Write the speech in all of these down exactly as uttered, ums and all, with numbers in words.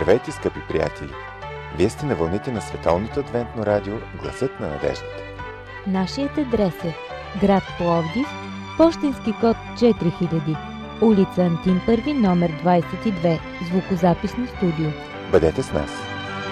Здравейте, скъпи приятели! Вие сте на вълните на Световното адвентно радио Гласът на надеждата. Нашият адрес е град Пловдив, пощенски код четири хиляди, улица Антим първи, номер двадесет и две, звукозаписно студио. Бъдете с нас!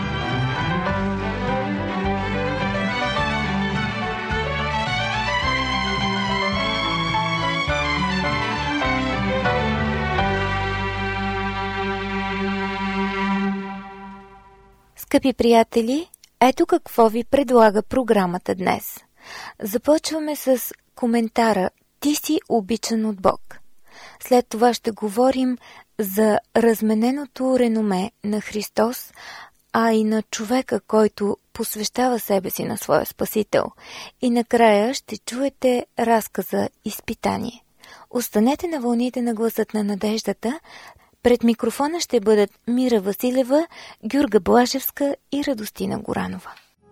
Скъпи приятели, ето какво ви предлага програмата днес. Започваме с коментара «Ти си обичан от Бог». След това ще говорим за размененото реноме на Христос, а и на човека, който посвещава себе си на своя Спасител. И накрая ще чуете разказа «Изпитание». Останете на вълните на Гласът на надеждата. Пред микрофона ще бъдат Мира Василева, Гюрга Блажевска и Радостина Горанова.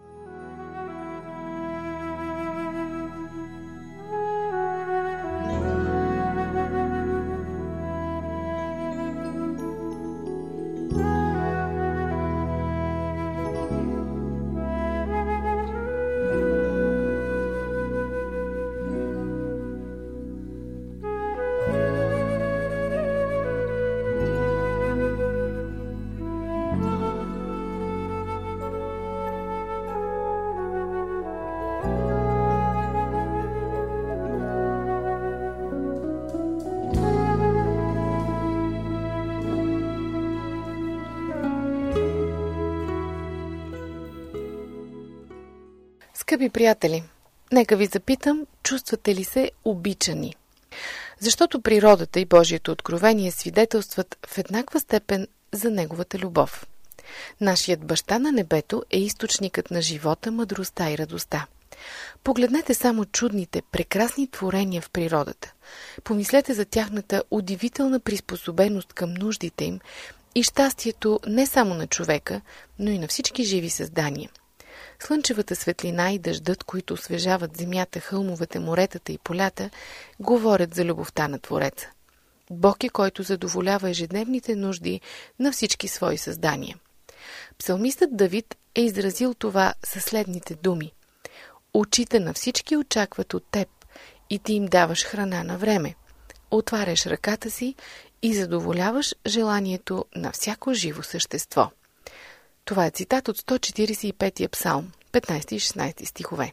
Скъпи приятели, нека ви запитам, чувствате ли се обичани? Защото природата и Божието откровение свидетелстват в еднаква степен за Неговата любов. Нашият Баща на небето е източникът на живота, мъдростта и радостта. Погледнете само чудните, прекрасни творения в природата. Помислете за тяхната удивителна приспособеност към нуждите им и щастието не само на човека, но и на всички живи създания. Слънчевата светлина и дъждът, които освежават земята, хълмовете, моретата и полята, говорят за любовта на Твореца. Бог е, който задоволява ежедневните нужди на всички свои създания. Псалмистът Давид е изразил това със следните думи: «Очите на всички очакват от теб и ти им даваш храна на време. Отваряш ръката си и задоволяваш желанието на всяко живо същество». Това е цитат от сто четиридесет и пети псалм, петнадесети и шестнадесети стихове.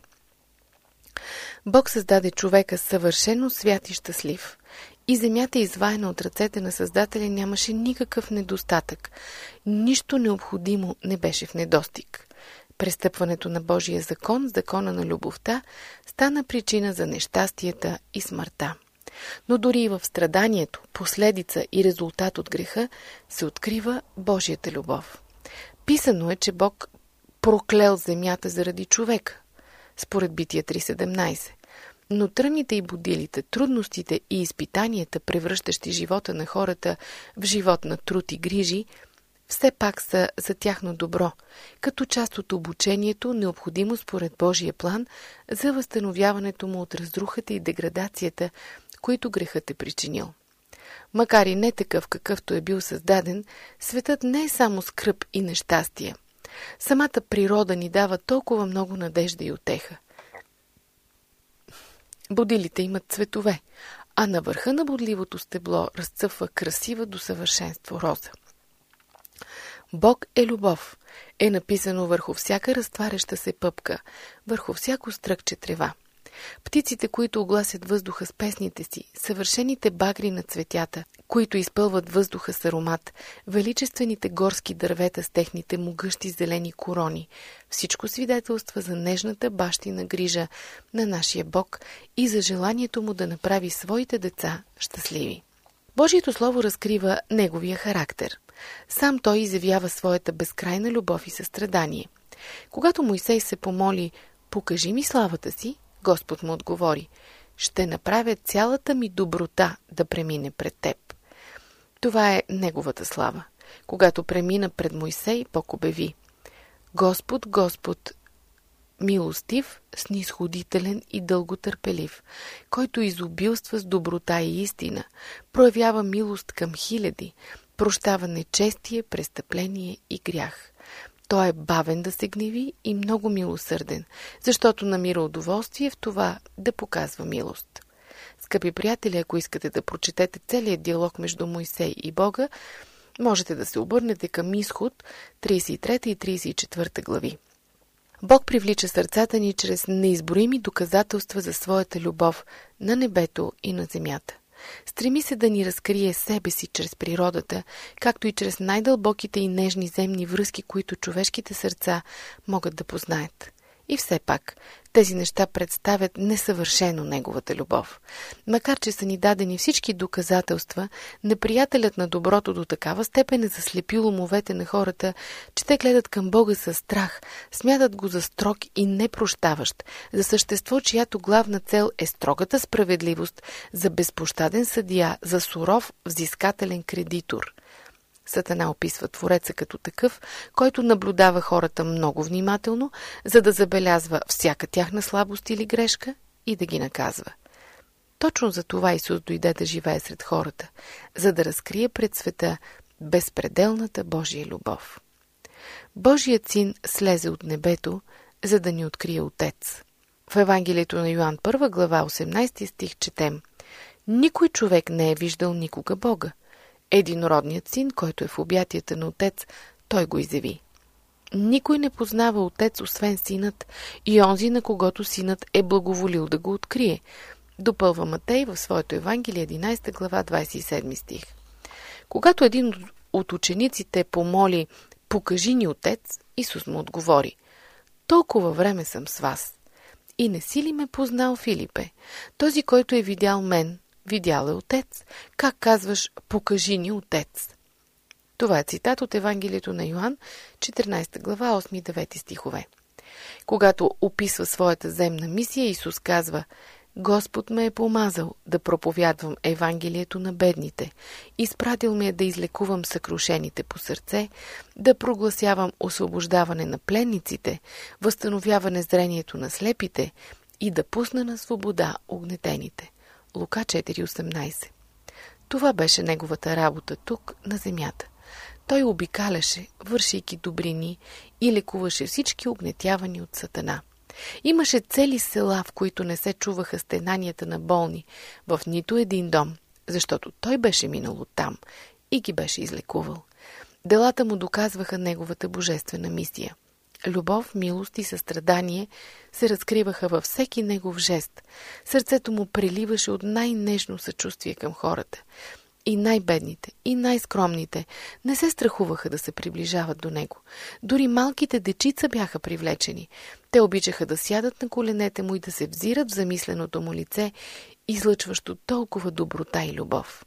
Бог създаде човека съвършено свят и щастлив. И земята, изваяна от ръцете на Създателя, нямаше никакъв недостатък. Нищо необходимо не беше в недостиг. Престъпването на Божия закон, закона на любовта, стана причина за нещастията и смъртта. Но дори и в страданието, последица и резултат от греха, се открива Божията любов. Писано е, че Бог проклел земята заради човека, според Битие три седемнадесет. Но тръните и будилите, трудностите и изпитанията, превръщащи живота на хората в живот на труд и грижи, все пак са за тяхно добро, като част от обучението, необходимо според Божия план за възстановяването му от разрухата и деградацията, които грехът е причинил. Макар и не такъв, какъвто е бил създаден, светът не е само скръб и нещастие. Самата природа ни дава толкова много надежда и утеха. Будилите имат цветове, а на върха на бодливото стебло разцъфва красива до съвършенство роза. Бог е любов, е написано върху всяка разтваряща се пъпка, върху всяко стръкче трева. Птиците, които огласят въздуха с песните си, съвършените багри на цветята, които изпълват въздуха с аромат, величествените горски дървета с техните могъщи зелени корони, всичко свидетелства за нежната бащина грижа на нашия Бог и за желанието му да направи своите деца щастливи. Божието Слово разкрива Неговия характер. Сам Той изявява своята безкрайна любов и състрадание. Когато Мойсей се помоли: «Покажи ми славата си», Господ му отговори: «Ще направя цялата ми доброта да премине пред теб». Това е Неговата слава. Когато премина пред Мойсей, Бог обяви: «Господ, Господ, милостив, снисходителен и дълготърпелив, който изобилства с доброта и истина, проявява милост към хиляди, прощава нечестие, престъпление и грях. Той е бавен да се гневи и много милосърден, защото намира удоволствие в това да показва милост. Скъпи приятели, ако искате да прочетете целият диалог между Мойсей и Бога, можете да се обърнете към Изход, тридесет и трета и тридесет и четвърта глави. Бог привлича сърцата ни чрез неизброими доказателства за своята любов на небето и на земята. Стреми се да ни разкрие себе си чрез природата, както и чрез най-дълбоките и нежни земни връзки, които човешките сърца могат да познаят. И все пак, тези неща представят несъвършено неговата любов. Макар че са ни дадени всички доказателства, неприятелят на доброто до такава степен е заслепил умовете на хората, че те гледат към Бога със страх, смятат го за строг и непрощаващ, за същество, чиято главна цел е строгата справедливост, за безпощаден съдия, за суров взискателен кредитор. Сатана описва Твореца като такъв, който наблюдава хората много внимателно, за да забелязва всяка тяхна слабост или грешка и да ги наказва. Точно за това Исус дойде да живее сред хората, за да разкрие пред света безпределната Божия любов. Божият син слезе от небето, за да ни открие Отец. В Евангелието на Йоан първа глава, осемнайсети стих четем: Никой човек не е виждал никога Бога. Единородният син, който е в обятията на Отец, той го изяви. Никой не познава Отец, освен синът и онзи, на когото синът е благоволил да го открие. Допълва Матей в своето Евангелие, единайсета глава, двайсет и седми стих. Когато един от учениците помоли: покажи ни Отец, Исус му отговори: толкова време съм с вас и не си ли ме познал, Филипе? Този, който е видял мен, видял е Отец. Как казваш: покажи ни Отец? Това е цитат от Евангелието на Йоан, четиринайсета глава, осми и девети стихове. Когато описва своята земна мисия, Исус казва: Господ ме е помазал да проповядвам Евангелието на бедните, изпратил ме е да излекувам съкрушените по сърце, да прогласявам освобождаване на пленниците, възстановяване зрението на слепите и да пусна на свобода угнетените. Лука четири осемнайсет. Това беше неговата работа тук, на земята. Той обикаляше, вършейки добрини, и лекуваше всички угнетявани от Сатана. Имаше цели села, в които не се чуваха стенанията на болни, в нито един дом, защото той беше минал оттам и ги беше излекувал. Делата му доказваха неговата божествена мисия. Любов, милост и състрадание се разкриваха във всеки негов жест. Сърцето му преливаше от най-нежно съчувствие към хората. И най-бедните, и най-скромните не се страхуваха да се приближават до него. Дори малките дечица бяха привлечени. Те обичаха да сядат на коленете му и да се взират в замисленото му лице, излъчващо толкова доброта и любов.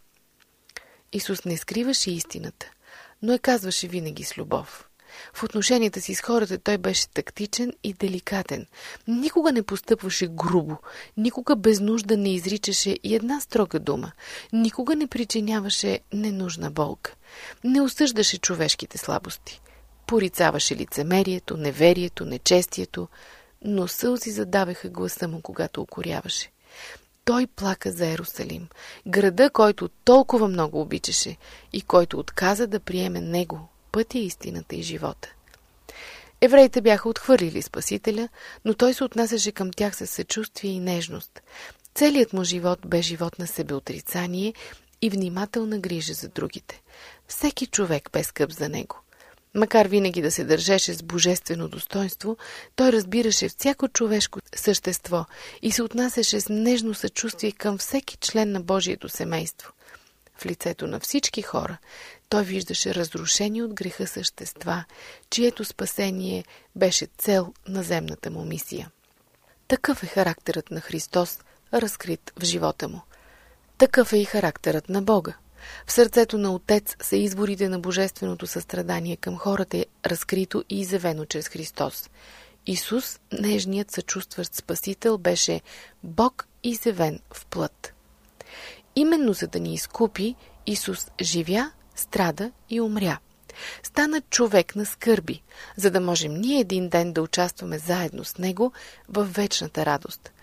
Исус не скриваше истината, но я казваше винаги с любов. В отношенията си с хората той беше тактичен и деликатен. Никога не постъпваше грубо, никога без нужда не изричаше и една строга дума, никога не причиняваше ненужна болка, не осъждаше човешките слабости, порицаваше лицемерието, неверието, нечестието, но сълзи задавеха гласа му, когато укоряваше. Той плака за Ерусалим, града, който толкова много обичаше и който отказа да приеме него, пътя, истината и живота. Евреите бяха отхвърлили Спасителя, но той се отнасяше към тях със съчувствие и нежност. Целият му живот бе живот на себеотрицание и внимателна грижа за другите. Всеки човек бе скъп за него. Макар винаги да се държеше с божествено достоинство, той разбираше всяко човешко същество и се отнасяше с нежно съчувствие към всеки член на Божието семейство. В лицето на всички хора той виждаше разрушени от греха същества, чието спасение беше цел на земната му мисия. Такъв е характерът на Христос, разкрит в живота му. Такъв е и характерът на Бога. В сърцето на Отец са изворите на божественото състрадание към хората, разкрито и изявено чрез Христос. Исус, нежният съчувстващ Спасител, беше Бог изявен в плът. Именно за да ни изкупи, Исус живя, страда и умря. Стана човек на скърби, за да можем ние един ден да участваме заедно с Него в вечната радост.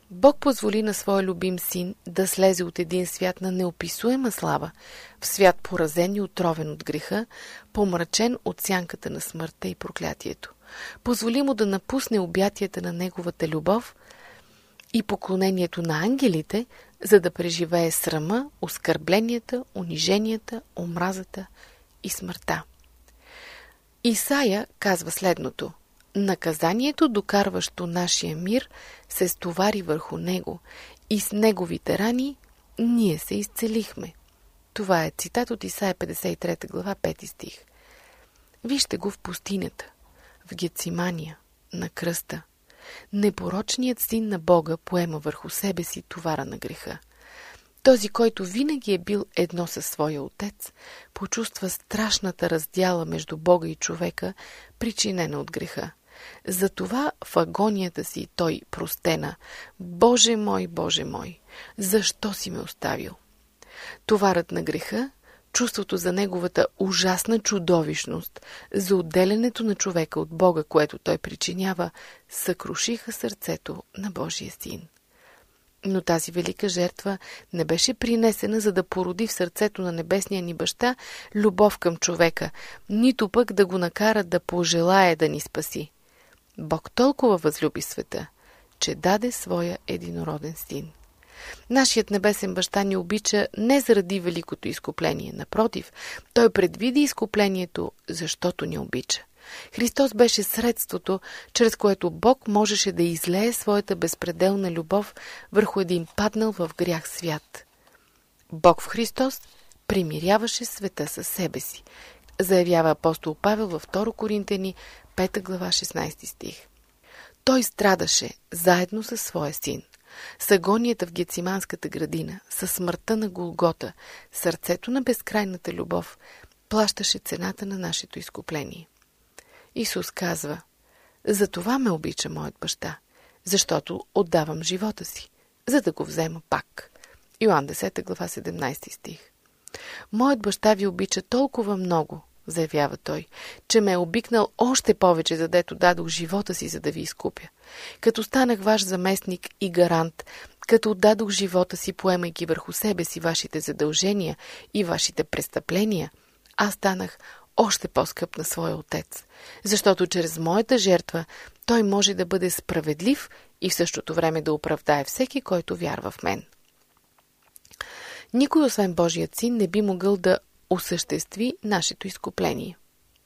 Бог позволи на своя любим син да слезе от един свят на неописуема слава, в свят поразен и отровен от греха, помрачен от сянката на смъртта и проклятието. Позволи му да напусне обятията на неговата любов и поклонението на ангелите, за да преживее срама, оскърбленията, униженията, омразата и смъртта. Исаия казва следното: наказанието, докарващо нашия мир, се стовари върху него и с неговите рани ние се изцелихме. Това е цитат от Исаия петдесет и трета глава, пети стих. Вижте го в пустинята, в Гетсимания, на кръста. Непорочният син на Бога поема върху себе си товара на греха. Този, който винаги е бил едно със своя отец, почувства страшната раздяла между Бога и човека, причинена от греха. Затова в агонията си той простена: Боже мой, Боже мой, защо си ме оставил? Товарът на греха, чувството за неговата ужасна чудовищност, за отделянето на човека от Бога, което той причинява, съкрушиха сърцето на Божия син. Но тази велика жертва не беше принесена, за да породи в сърцето на небесния ни баща любов към човека, нито пък да го накара да пожелае да ни спаси. Бог толкова възлюби света, че даде своя единороден син. Нашият небесен баща ни обича не заради великото изкупление. Напротив, той предвиди изкуплението, защото ни обича. Христос беше средството, чрез което Бог можеше да излее своята безпределна любов върху един паднал в грях свят. Бог в Христос примиряваше света със себе си, заявява апостол Павел във втора Коринтяни, пета глава, шестнайсети стих. Той страдаше заедно със своя син. С агонията в Гетсиманската градина, със смъртта на Голгота, сърцето на безкрайната любов плащаше цената на нашето изкупление. Исус казва: за това ме обича моят баща, защото отдавам живота си, за да го взема пак. Йоан десета глава, седемнайсети стих. Моят баща ви обича толкова много, заявява той, че ме е обикнал още повече, задето дадох живота си, за да ви изкупя. Като станах ваш заместник и гарант, като отдадох живота си, поемайки върху себе си вашите задължения и вашите престъпления, аз станах още по-скъп на своя отец, защото чрез моята жертва той може да бъде справедлив и в същото време да оправдае всеки, който вярва в мен. Никой, освен Божият син, не би могъл да осъществи нашето изкупление.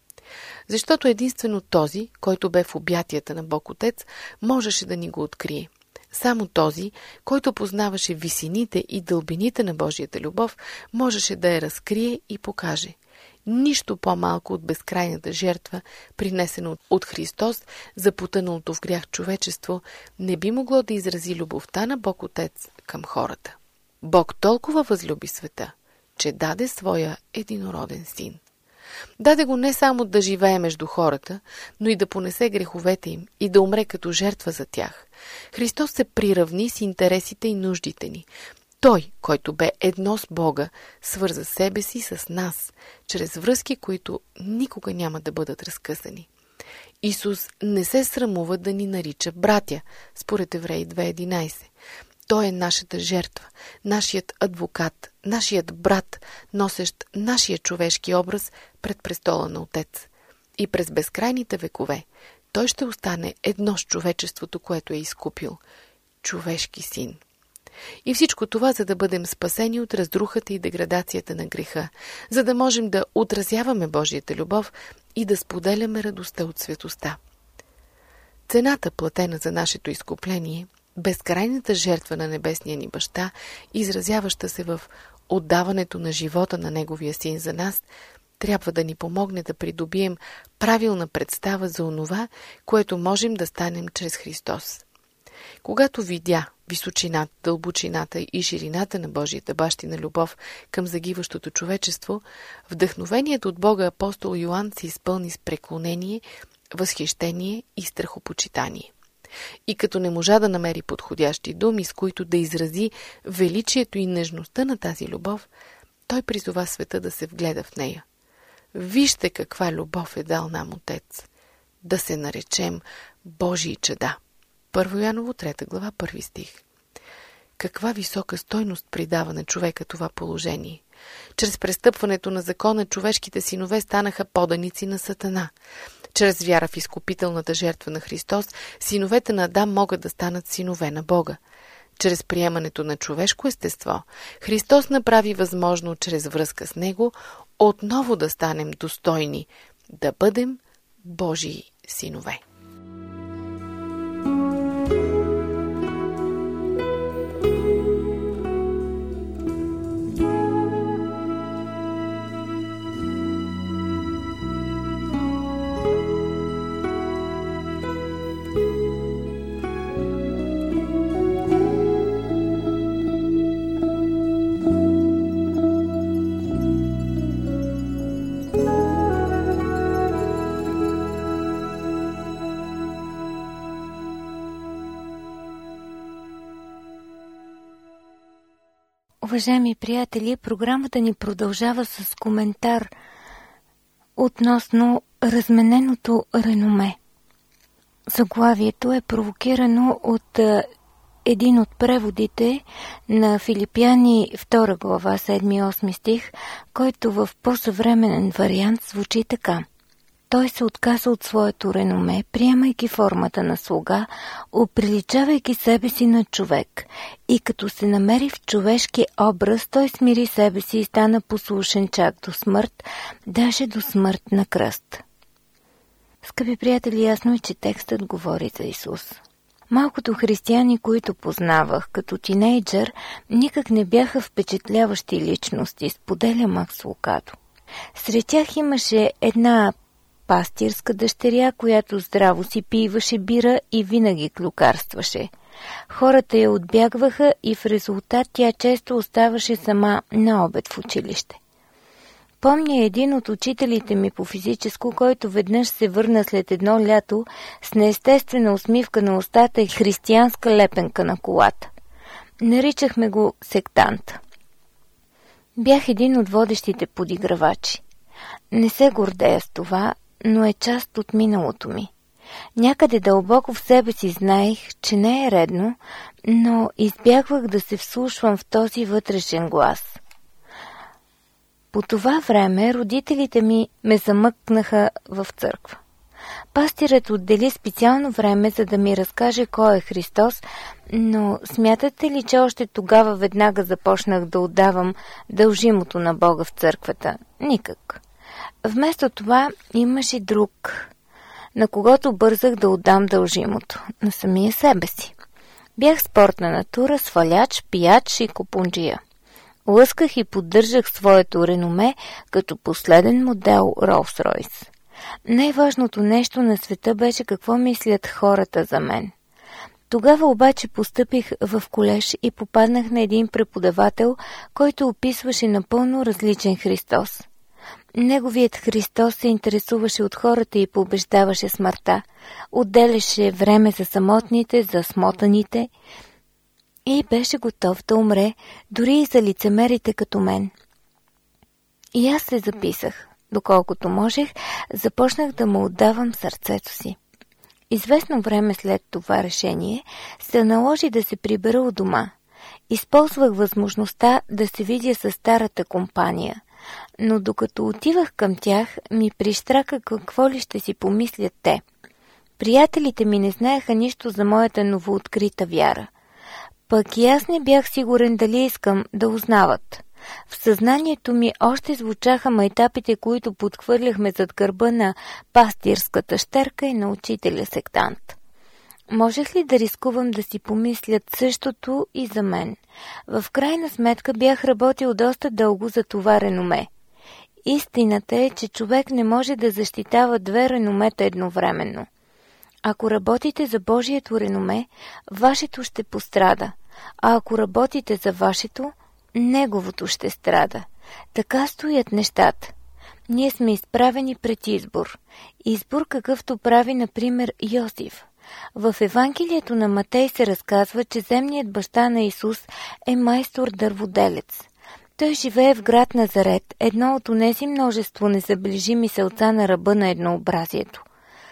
Защото единствено този, който бе в обятията на Бог Отец, можеше да ни го открие. Само този, който познаваше висините и дълбините на Божията любов, можеше да я разкрие и покаже. Нищо по-малко от безкрайната жертва, принесена от Христос за потъналото в грях човечество, не би могло да изрази любовта на Бог Отец към хората. Бог толкова възлюби света, че даде своя единороден син. Даде го не само да живее между хората, но и да понесе греховете им и да умре като жертва за тях. Христос се приравни с интересите и нуждите ни. Той, който бе едно с Бога, свърза себе си с нас, чрез връзки, които никога няма да бъдат разкъсани. Исус не се срамува да ни нарича братя, според Евреи две единайсет. Той е нашата жертва, нашият адвокат, нашият брат, носещ нашия човешки образ пред престола на Отец. И през безкрайните векове той ще остане едно с човечеството, което е изкупил. Човешки син. И всичко това, за да бъдем спасени от разрухата и деградацията на греха, за да можем да отразяваме Божията любов и да споделяме радостта от светостта. Цената, платена за нашето изкупление, безкрайната жертва на небесния ни баща, изразяваща се в отдаването на живота на неговия син за нас, трябва да ни помогне да придобием правилна представа за онова, което можем да станем чрез Христос. Когато видя височината, дълбочината и ширината на Божията бащина любов към загиващото човечество, вдъхновеният от Бога апостол Йоан се изпълни с преклонение, възхищение и страхопочитание. И като не можа да намери подходящи думи, с които да изрази величието и нежността на тази любов, той призова света да се вгледа в нея. Вижте каква любов е дал нам Отец, да се наречем Божии чада. Първо Йоаново, трета глава, първи стих. каква висока стойност придава на човека това положение. Чрез престъпването на закона човешките синове станаха поданици на Сатана. Чрез вяра в изкупителната жертва на Христос, синовете на Адам могат да станат синове на Бога. Чрез приемането на човешко естество, Христос направи възможно чрез връзка с Него отново да станем достойни, да бъдем Божии синове. Уважаеми приятели, програмата ни продължава с коментар относно размененото реноме. Заглавието е провокирано от един от преводите на Филипяни втора глава, седми и осми стих, който в по-съвременен вариант звучи така. Той се отказа от своето реноме, приемайки формата на слуга, оприличавайки себе си на човек, и като се намери в човешки образ, той смири себе си и стана послушен чак до смърт, даже до смърт на кръст. Скъпи приятели, ясно е, че текстът говори за Исус. Малкото християни, които познавах като тинейджър, никак не бяха впечатляващи личности, споделя Макс Лукадо. Сред тях имаше една пастирска дъщеря, която здраво си пиваше бира и винаги клюкарстваше. Хората я отбягваха и в резултат тя често оставаше сама на обед в училище. Помня един от учителите ми по физическо, който веднъж се върна след едно лято с неестествена усмивка на устата и християнска лепенка на колата. Наричахме го сектант. Бях един от водещите подигравачи. Не се гордея с това, но е част от миналото ми. Някъде дълбоко в себе си знаех, че не е редно, но избягвах да се вслушвам в този вътрешен глас. По това време родителите ми ме замъкнаха в църква. Пастирът отдели специално време, за да ми разкаже кой е Христос, но смятате ли, че още тогава веднага започнах да отдавам дължимото на Бога в църквата? Никак. Вместо това имаше друг, на когото бързах да отдам дължимото, на самия себе си. Бях спортна натура, сваляч, пияч и купунджия. Лъсках и поддържах своето реноме като последен модел Ролс-Ройс. Най-важното нещо на света беше какво мислят хората за мен. Тогава обаче постъпих в колеж и попаднах на един преподавател, който описваше напълно различен Христос. Неговият Христос се интересуваше от хората и побеждаваше смъртта, отделяше време за самотните, за смотаните и беше готов да умре, дори и за лицемерите като мен. И аз се записах. Доколкото можех, започнах да му отдавам сърцето си. Известно време след това решение се наложи да се прибера у дома. Използвах възможността да се видя с старата компания, но докато отивах към тях, ми прищрака какво ли ще си помислят те. Приятелите ми не знаеха нищо за моята новооткрита вяра. Пък и аз не бях сигурен дали искам да узнават. В съзнанието ми още звучаха майтапите, които подхвърляхме зад гърба на пастирската щерка и на учителя сектант. Можех ли да рискувам да си помислят същото и за мен? В крайна сметка бях работил доста дълго за това реноме. Истината е, че човек не може да защитава две реномета едновременно. Ако работите за Божието реноме, вашето ще пострада, а ако работите за вашето, неговото ще страда. Така стоят нещата. Ние сме изправени пред избор. Избор, какъвто прави, например, Йосиф. В Евангелието на Матей се разказва, че земният баща на Исус е майстор-дърводелец. Той живее в град Назарет, едно от онези множество незаближими селца на ръба на еднообразието.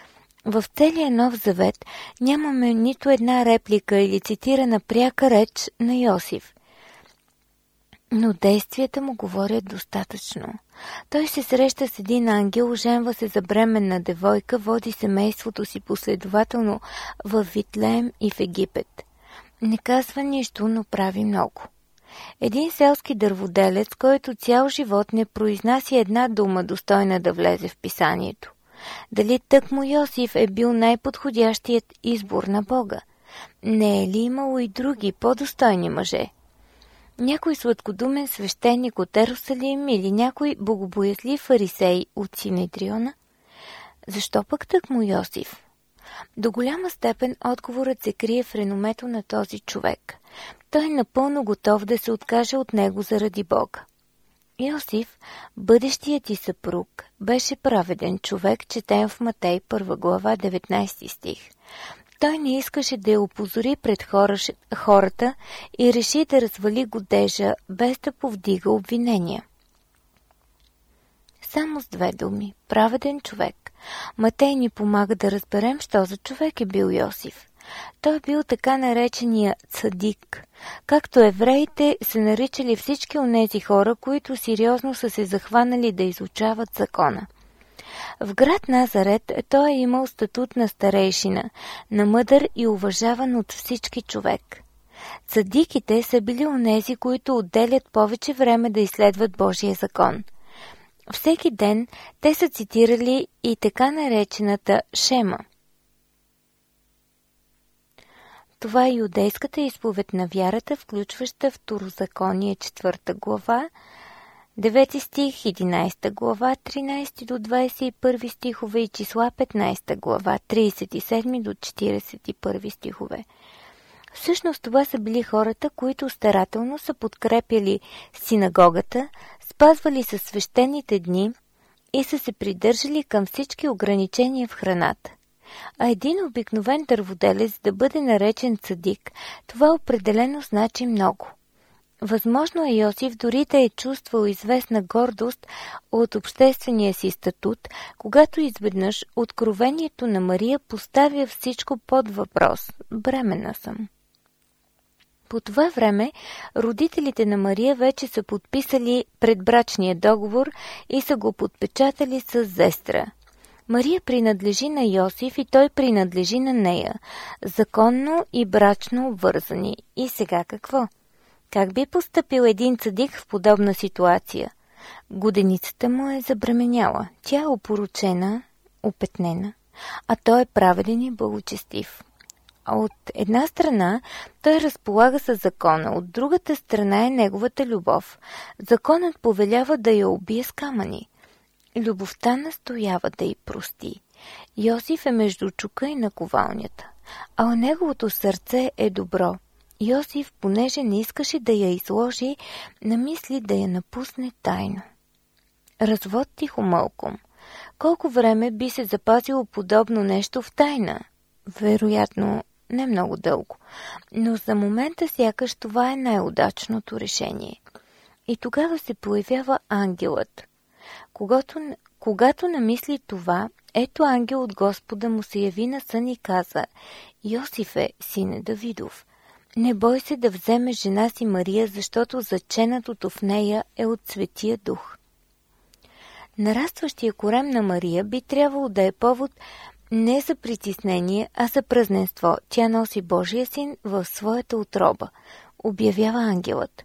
В целия Нов Завет нямаме нито една реплика или цитирана пряка реч на Йосиф. Но действията му говорят достатъчно. Той се среща с един ангел, оженва се за бременна девойка, води семейството си последователно в Витлеем и в Египет. Не казва нищо, но прави много. Един селски дърводелец, който цял живот не произнася една дума, достойна да влезе в писанието. Дали тъкмо Йосиф е бил най-подходящият избор на Бога? Не е ли имало и други, по-достойни мъже? Някой сладкодумен свещеник от Ерусалим или някой богобоязлив фарисей от Синедриона? Защо пък тъкмо Йосиф? До голяма степен отговорът се крие в реномето на този човек. Той е напълно готов да се откаже от него заради Бога. Йосиф, бъдещият ти съпруг, беше праведен човек, четен в Матей първа глава, деветнайсети стих. Той не искаше да я опозори пред хората и реши да развали годежа, без да повдига обвинения. Само с две думи – праведен човек. Матей ни помага да разберем, що за човек е бил Йосиф. Той бил така наречения цадик, както евреите се наричали всички онези хора, които сериозно са се захванали да изучават закона. В град Назарет той е имал статут на старейшина, на мъдър и уважаван от всички човек. Цадиките са били онези, които отделят повече време да изследват Божия закон. Всеки ден те са цитирали и така наречената Шема. Това е юдейската изповед на вярата, включваща Второзаконие четвърта глава, девети стих, единайсета глава, тринайсети до двайсет и първи стихове и числа петнайсета глава, трийсет и седми до четирийсет и първи стихове. Всъщност това са били хората, които старателно са подкрепяли синагогата, спазвали са свещените дни и са се придържали към всички ограничения в храната. А един обикновен дърводелец да бъде наречен цадик, това определено значи много. Възможно е Йосиф дори да е чувствал известна гордост от обществения си статут, когато изведнъж откровението на Мария поставя всичко под въпрос – бременна съм. По това време родителите на Мария вече са подписали предбрачния договор и са го подпечатали с зестра. Мария принадлежи на Йосиф и той принадлежи на нея, законно и брачно обвързани. И сега какво? Как би постъпил един цадик в подобна ситуация? Годеницата му е забременяла, тя е опорочена, опетнена, а той е праведен и благочестив. А от една страна той разполага с закона, от другата страна е неговата любов. Законът повелява да я убие с камъни. Любовта настоява да й прости. Йосиф е между чука и наковалнята, а неговото сърце е добро. Йосиф, понеже не искаше да я изложи, намисли да я напусне тайно. Развод тихомълком. Колко време би се запазило подобно нещо в тайна? Вероятно, не много дълго. Но за момента сякаш това е най-удачното решение. И тогава се появява ангелът. Когато, когато намисли това, ето ангел от Господа му се яви на сън и каза: Йосифе, сине Давидов, не бой се да вземеш жена си Мария, защото заченатото в нея е от Светия Дух. Нарастващия корем на Мария би трябвало да е повод не за притеснение, а за празненство. Тя носи Божия син в своята утроба, обявява ангелът.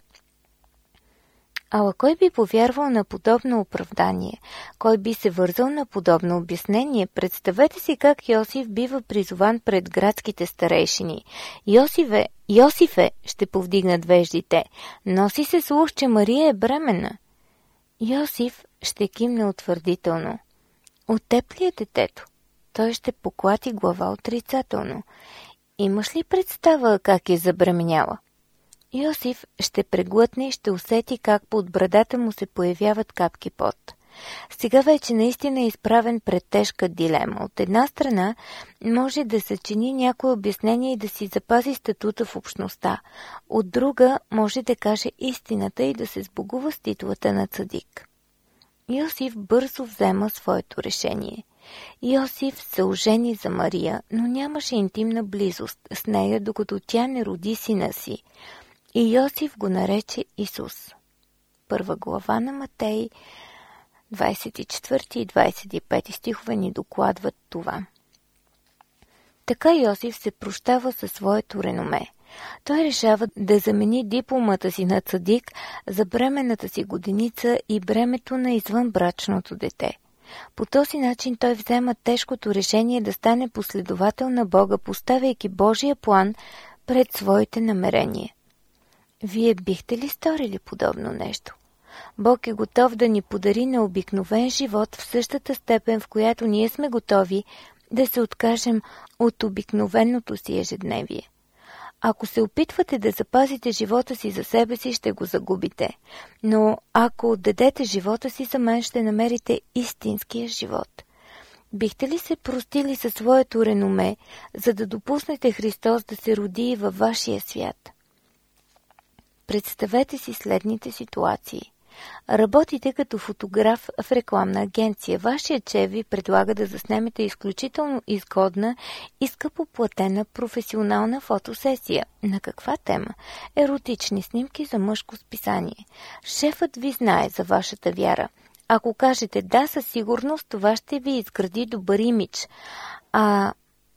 Ала кой би повярвал на подобно оправдание? Кой би се вързал на подобно обяснение? Представете си как Йосиф бива призован пред градските старейшини. Йосифе, Йосифе, ще повдигнат веждите. Носи се слух, че Мария е бременна. Йосиф ще кимне утвърдително. От теб ли е детето? Той ще поклати глава отрицателно. Имаш ли представа как е забременяла? Йосиф ще преглътне и ще усети как под брадата му се появяват капки пот. Сега вече наистина е изправен пред тежка дилема. От една страна може да съчини някое обяснение и да си запази статута в общността. От друга може да каже истината и да се сбогува с титлата на цадик. Йосиф бързо взема своето решение. Йосиф се ожени за Мария, но нямаше интимна близост с нея, докато тя не роди сина си. И Йосиф го нарече Исус. Първа глава на Матей, двадесет и четвърти и двадесет и пети стихове ни докладват това. Така Йосиф се прощава със своето реноме. Той решава да замени дипломата си на цадик за бременната си годеница и бремето на извънбрачното дете. По този начин той взема тежкото решение да стане последовател на Бога, поставяйки Божия план пред своите намерения. Вие бихте ли сторили подобно нещо? Бог е готов да ни подари необикновен живот в същата степен, в която ние сме готови да се откажем от обикновеното си ежедневие. Ако се опитвате да запазите живота си за себе си, ще го загубите. Но ако отдадете живота си за мен, ще намерите истинския живот. Бихте ли се простили със своето реноме, за да допуснете Христос да се роди и във вашия свят? Представете си следните ситуации. Работите като фотограф в рекламна агенция. Вашият шеф ви предлага да заснемете изключително изгодна и скъпоплатена професионална фотосесия. На каква тема? Еротични снимки за мъжко списание. Шефът ви знае за вашата вяра. Ако кажете да, със сигурност това ще ви изгради добър имидж. А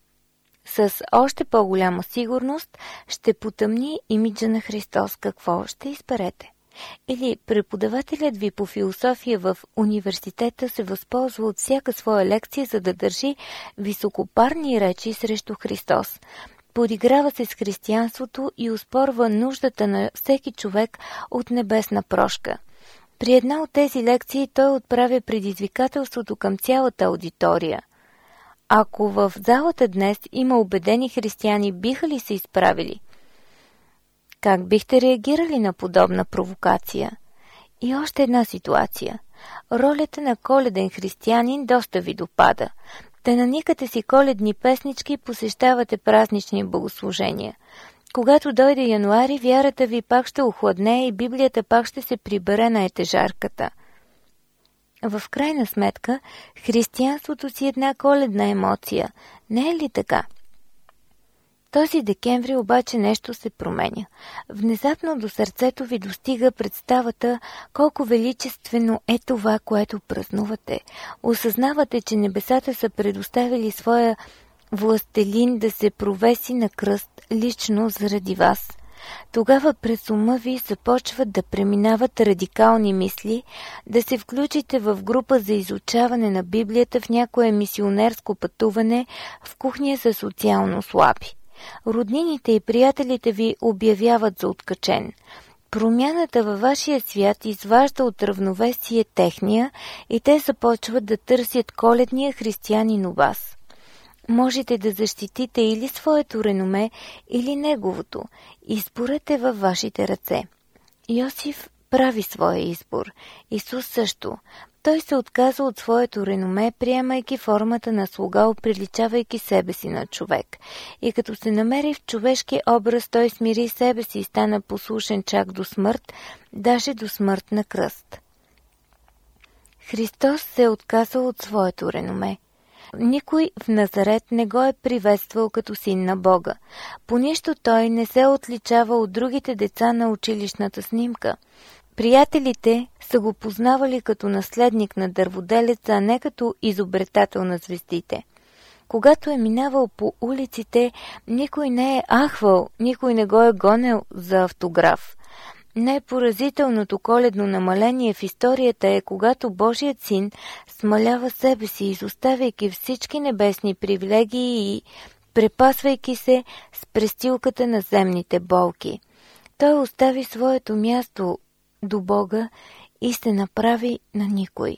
с още по-голяма сигурност ще потъмни имиджа на Христос. Какво ще изберете? Или преподавателят ви по философия в университета се възползва от всяка своя лекция, за да държи високопарни речи срещу Христос. Подиграва се с християнството и оспорва нуждата на всеки човек от небесна прошка. При една от тези лекции той отправя предизвикателството към цялата аудитория. Ако в залата днес има убедени християни, биха ли се изправили? Как бихте реагирали на подобна провокация? И още една ситуация. Ролята на коледен християнин доста ви допада. Те наникате си коледни песнички и посещавате празнични богослужения. Когато дойде януари, вярата ви пак ще охладне и Библията пак ще се прибере на етежарката. В крайна сметка, християнството си е една коледна емоция. Не е ли така? Този декември обаче нещо се променя. Внезапно до сърцето ви достига представата колко величествено е това, което празнувате. Осъзнавате, че небесата са предоставили своя властелин да се провеси на кръст лично заради вас. Тогава през ума ви започват да преминават радикални мисли, да се включите в група за изучаване на Библията, в някое мисионерско пътуване, в кухня за социално слаби. Роднините и приятелите ви обявяват за откачен. Промяната във вашия свят изважда от равновесие техния и те започват да търсят коледния християнин у вас. Можете да защитите или своето реноме, или неговото. Изборът е във вашите ръце. Йосиф прави своя избор. Исус също. Той се отказа от своето реноме, приемайки формата на слуга, оприличавайки себе си на човек. И като се намери в човешки образ, той смири себе си и стана послушен чак до смърт, даже до смърт на кръст. Христос се е отказал от своето реноме. Никой в Назарет не го е приветствал като син на Бога. По нищо той не се отличава от другите деца на училищната снимка. Приятелите са го познавали като наследник на дърводелеца, а не като изобретател на звездите. Когато е минавал по улиците, никой не е ахвал, никой не го е гонел за автограф. Най-поразителното коледно намаление в историята е, когато Божият син смалява себе си, изоставяйки всички небесни привилегии и препасвайки се с престилката на земните болки. Той остави своето място до Бога и се направи на никой.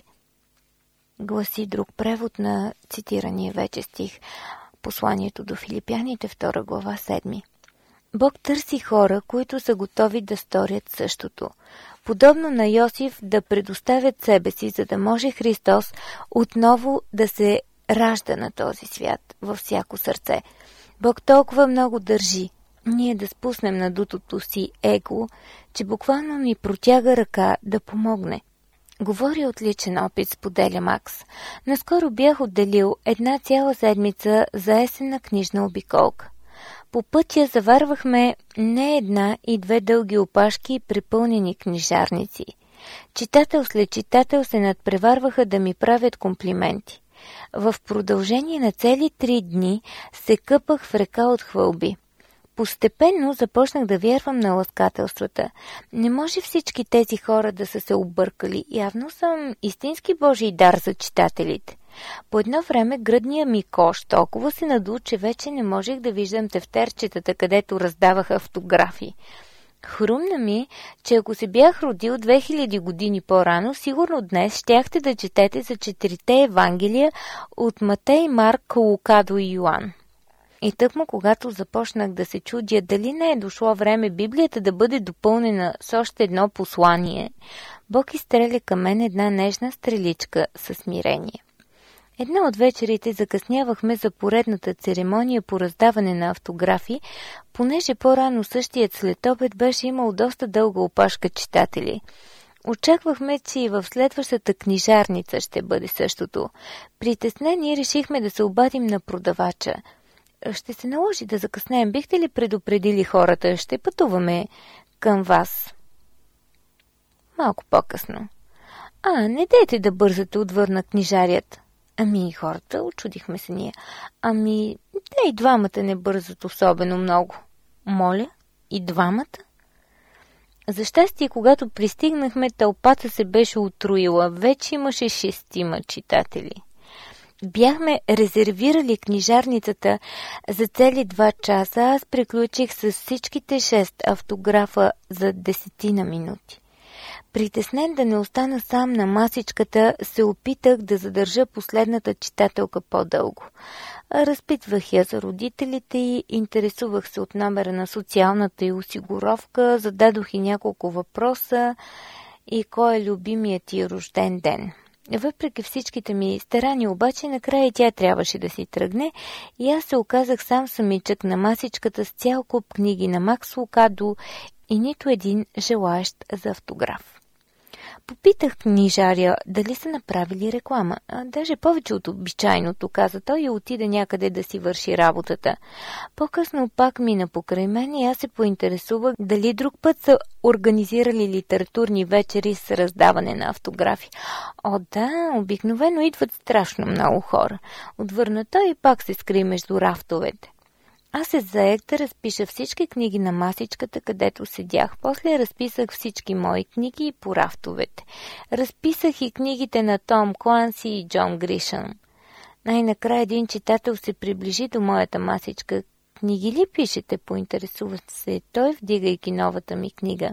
Гласи друг превод на цитирания вече стих, посланието до Филипяните, втора глава, седми. Бог търси хора, които са готови да сторят същото. Подобно на Йосиф да предоставят себе си, за да може Христос отново да се ражда на този свят във всяко сърце. Бог толкова много държи ние да спуснем надутото си его, че буквално ни протяга ръка да помогне. Говори от личен опит, споделя Макс. Наскоро бях отделил една цяла седмица за есенна книжна обиколка. По пътя заварвахме не една и две дълги опашки и препълнени книжарници. Читател след читател се надпреварваха да ми правят комплименти. В продължение на цели три дни се къпах в река от хвалби. Постепенно започнах да вярвам на ласкателствата. Не може всички тези хора да са се объркали. Явно съм истински божий дар за читателите. По едно време гръдния ми кош толкова се наду, че вече не можех да виждам тефтерчетата, където раздаваха автографи. Хрумна ми, че ако се бях родил две хиляди години по-рано, сигурно днес щяхте да четете за четирите Евангелия от Матей, Марк, Лука и Йоан. И тъкмо когато започнах да се чудя дали не е дошло време Библията да бъде допълнена с още едно послание, Бог изстреля към мен една нежна стреличка със смирение. Една от вечерите закъснявахме за поредната церемония по раздаване на автографи, понеже по-рано същият следобед беше имал доста дълга опашка читатели. Очаквахме, че и в следващата книжарница ще бъде същото. Притеснени решихме да се обадим на продавача. Ще се наложи да закъснеем. Бихте ли предупредили хората? Ще пътуваме към вас. Малко по-късно. А, не дейте да бързате, отвърна книжарият. Ами и хората, очудихме се ние. Ами, те и двамата не бързат особено много. Моля, и двамата? За щастие, когато пристигнахме, тълпата се беше утроила. Вече имаше шестима читатели. Бяхме резервирали книжарницата за цели два часа, аз приключих с всичките шест автографа за десетина минути. Притеснен да не остана сам на масичката, се опитах да задържа последната читателка по-дълго. Разпитвах я за родителите й, интересувах се от номера на социалната й осигуровка, зададох и няколко въпроса и кой е любимият ти рожден ден. Въпреки всичките ми старания, обаче, накрая тя трябваше да си тръгне и аз се оказах сам самичък на масичката с цял куп книги на Макс Лукадо и нито един желаещ за автограф. Попитах книжаря дали са направили реклама, а даже повече от обичайното, каза той, и отида някъде да си върши работата. По-късно пак мина покрай мен и аз се поинтересувах дали друг път са организирали литературни вечери с раздаване на автографи. О, да, обикновено идват страшно много хора. Отвърна той и пак се скри между рафтовете. Аз се заех да разпиша всички книги на масичката, където седях. После разписах всички мои книги по рафтовете. Разписах и книгите на Том Кланси и Джон Гришъм. Най-накрая един читател се приближи до моята масичка. Книги ли пишете? Поинтересува се той, вдигайки новата ми книга.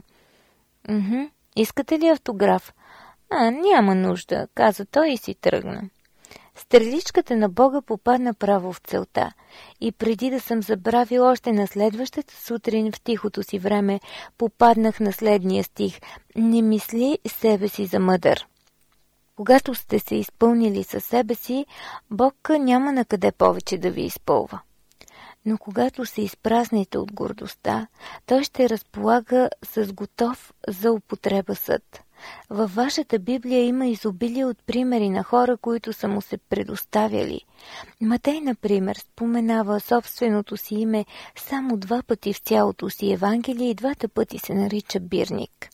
Уху. Искате ли автограф? А, няма нужда, каза той и си тръгна. Стреличката на Бога попадна право в целта и преди да съм забравил, още на следващата сутрин в тихото си време попаднах на следния стих: не мисли себе си за мъдър. Когато сте се изпълнили със себе си, Бог няма на къде повече да ви изпълва. Но когато се изпразните от гордостта, Той ще разполага с готов за употреба съд. Във вашата Библия има изобилие от примери на хора, които са му се предоставяли. Матей, например, споменава собственото си име само два пъти в цялото си Евангелие и двата пъти се нарича бирник.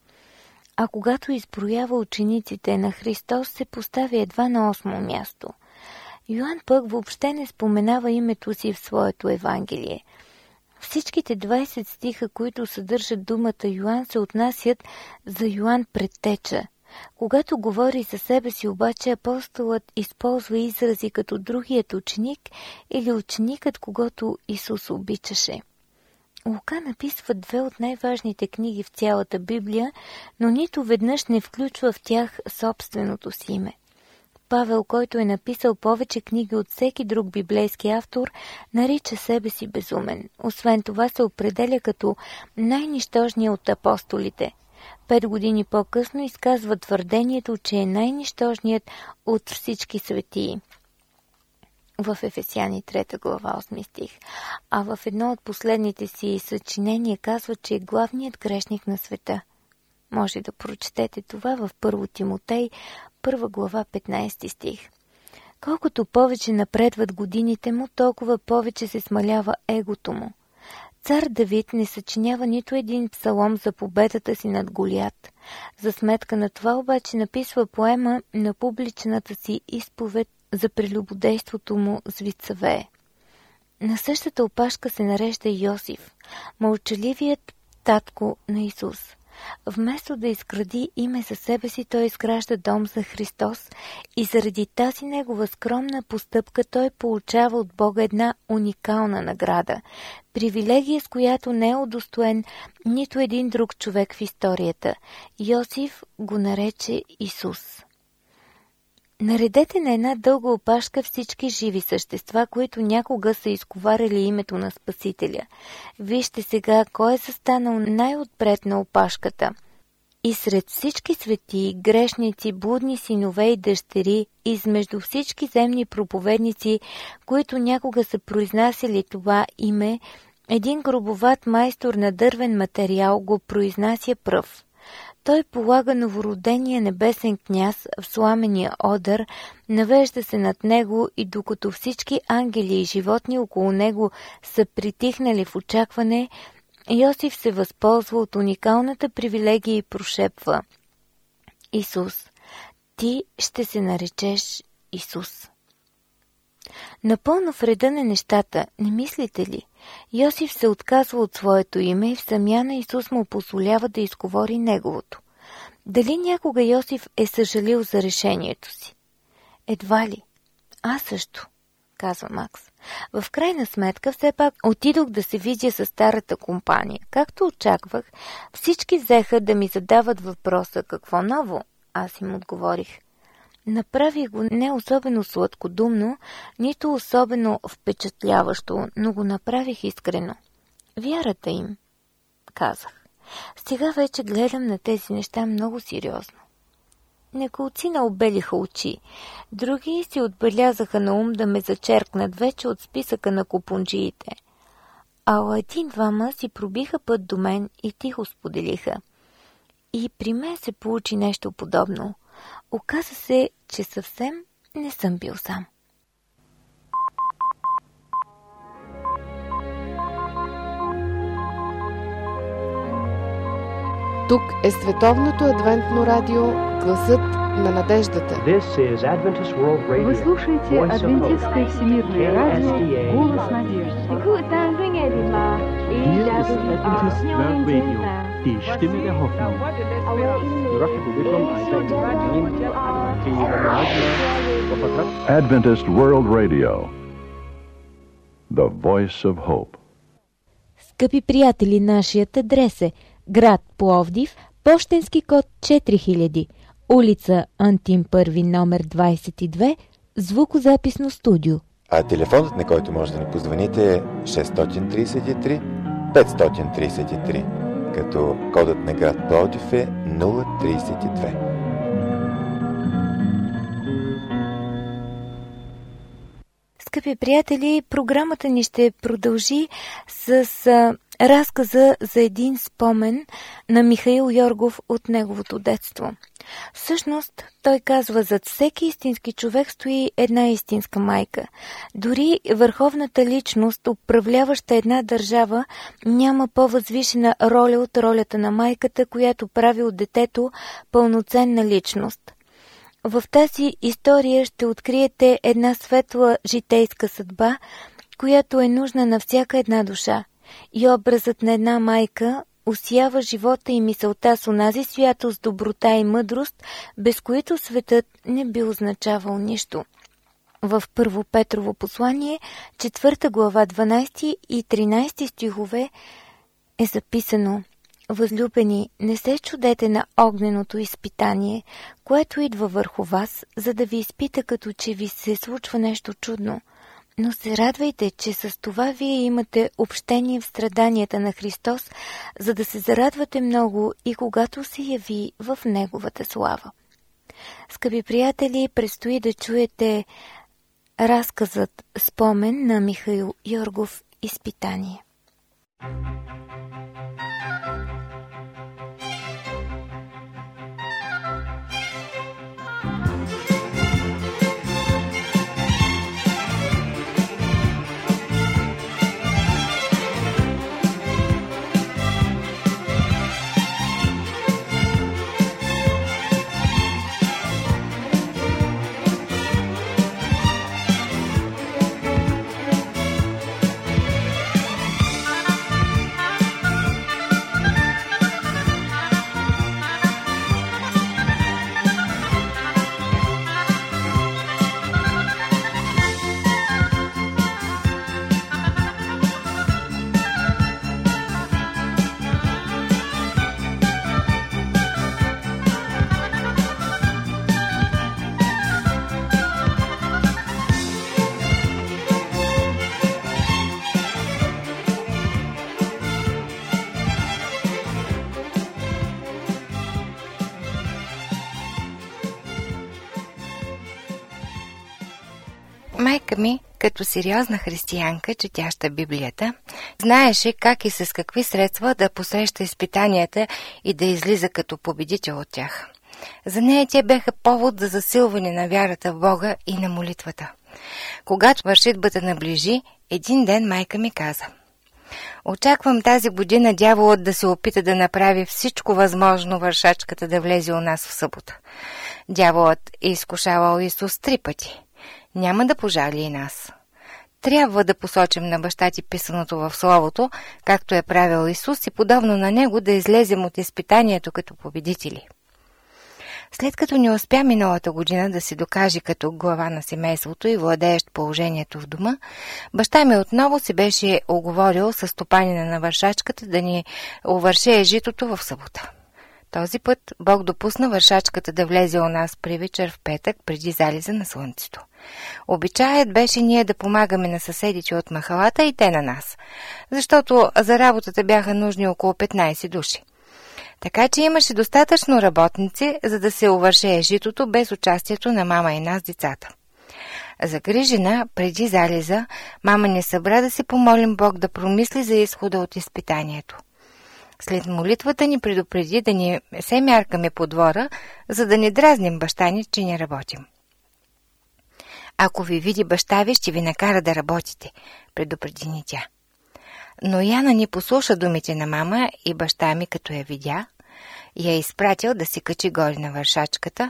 А когато изброява учениците на Христос, се поставя едва на осмо място. Йоан пък въобще не споменава името си в своето Евангелие. Всичките двайсет стиха, които съдържат думата Йоан, се отнасят за Йоан Предтеча. Когато говори за себе си обаче, апостолът използва изрази като другият ученик или ученикът, когото Исус обичаше. Лука написва две от най-важните книги в цялата Библия, но нито веднъж не включва в тях собственото си име. Павел, който е написал повече книги от всеки друг библейски автор, нарича себе си безумен. Освен това се определя като най-нищожният от апостолите. Пет години по-късно изказва твърдението, че е най-нищожният от всички светии. В Ефесяни трета глава осми стих. А в едно от последните си съчинения казва, че е главният грешник на света. Може да прочетете това в Първо Тимотей, първа глава, петнайсети стих. Колкото повече напредват годините му, толкова повече се смалява егото му. Цар Давид не съчинява нито един псалом за победата си над Голиат. За сметка на това обаче написва поема на публичната си изповед за прелюбодейството му с Вицавее. На същата опашка се нарежда Йосиф, мълчаливият татко на Исус. Вместо да изгради име за себе си, той изгражда дом за Христос и заради тази негова скромна постъпка той получава от Бога една уникална награда, привилегия, с която не е удостоен нито един друг човек в историята. Йосиф го нарече Исус. Наредете на една дълга опашка всички живи същества, които някога са изговаряли името на Спасителя. Вижте сега кой е застанал най-отпред на опашката. И сред всички светии, грешници, блудни синове и дъщери, измежду всички земни проповедници, които някога са произнасяли това име, един грубоват майстор на дървен материал го произнася пръв. Той полага новородения небесен княз в сламения одър, навежда се над него и докато всички ангели и животни около него са притихнали в очакване, Йосиф се възползва от уникалната привилегия и прошепва: Исус, ти ще се наречеш Исус. Напълно в реда на нещата, не мислите ли? Йосиф се отказва от своето име и в замяна Исус му позволява да изговори неговото. Дали някога Йосиф е съжалил за решението си? Едва ли. Аз също, казва Макс. В крайна сметка все пак отидох да се видя с старата компания. Както очаквах, всички взеха да ми задават въпроса: какво ново? Аз им отговорих. Направих го не особено сладкодумно, нито особено впечатляващо, но го направих искрено. Вярата им, казах. Сега вече гледам на тези неща много сериозно. Неколцина обелиха очи, други си отбелязаха на ум да ме зачеркнат вече от списъка на купунджиите. А един-двама си пробиха път до мен и тихо споделиха. И при мен се получи нещо подобно. Оказа се, че съвсем не съм бил сам. Тук е Световното адвентно радио, гласът на надеждата. Вы слушаете Адвентистское всемирное радио, голос надежды. Die Stimme der Hoffnung. Adventist World Radio, the voice of hope. Скъпи приятели, нашият адрес е град Пловдив, пощенски код четири хиляди, улица Антим първи, номер двайсет и две, звукозаписно студио. А телефонът, на който може да ни позвоните, е шест три три пет три три, като кодът на град Пловдив е нула трийсет и две. Скъпи приятели, програмата ни ще продължи с а, разказа за един спомен на Михаил Йоргов от неговото детство. Всъщност, той казва, зад всеки истински човек стои една истинска майка. Дори върховната личност, управляваща една държава, няма по-възвишена роля от ролята на майката, която прави от детето пълноценна личност. В тази история ще откриете една светла житейска съдба, която е нужна на всяка една душа. И образът на една майка усява живота и мисълта с онази святост, доброта и мъдрост, без които светът не би означавал нищо. В Първо Петрово послание, четвърта глава, дванайсети и тринайсети стихове е записано: Възлюбени, не се чудете на огненото изпитание, което идва върху вас, за да ви изпита, като че ви се случва нещо чудно. Но се радвайте, че с това вие имате общение в страданията на Христос, за да се зарадвате много и когато се яви в Неговата слава. Скъпи приятели, предстои да чуете разказът спомен на Михаил Йоргов «Изпитание». Майка ми, като сериозна християнка, четяща Библията, знаеше как и с какви средства да посреща изпитанията и да излиза като победител от тях. За нея те бяха повод за засилване на вярата в Бога и на молитвата. Когато вършитбата наближи, един ден майка ми каза: очаквам тази година дяволът да се опита да направи всичко възможно вършачката да влезе у нас в събота. Дяволът е изкушавал Исус три пъти. Няма да пожали и нас. Трябва да посочим на баща ти писаното в Словото, както е правил Исус, и подобно на него да излезем от изпитанието като победители. След като не успя миналата година да се докаже като глава на семейството и владеещ положението в дома, баща ми отново се беше оговорил с стопанина на вършачката да ни увършее житото в събота. Този път Бог допусна вършачката да влезе у нас при вечер в петък преди зализа на слънцето. Обичаят беше ние да помагаме на съседите от махалата и те на нас, защото за работата бяха нужни около петнайсет души. Така че имаше достатъчно работници, за да се увършее житото без участието на мама и нас, децата. Загрижена, преди зализа, мама ни събра да се помолим Бог да промисли за изхода от изпитанието. След молитвата ни предупреди да ни се мяркаме по двора, за да не дразним баща ни, че не работим. Ако ви види баща ви, ще ви накара да работите, предупреди ни тя. Но Яна ни послуша думите на мама и баща ми, като я видя, я изпратил да се качи горе на вършачката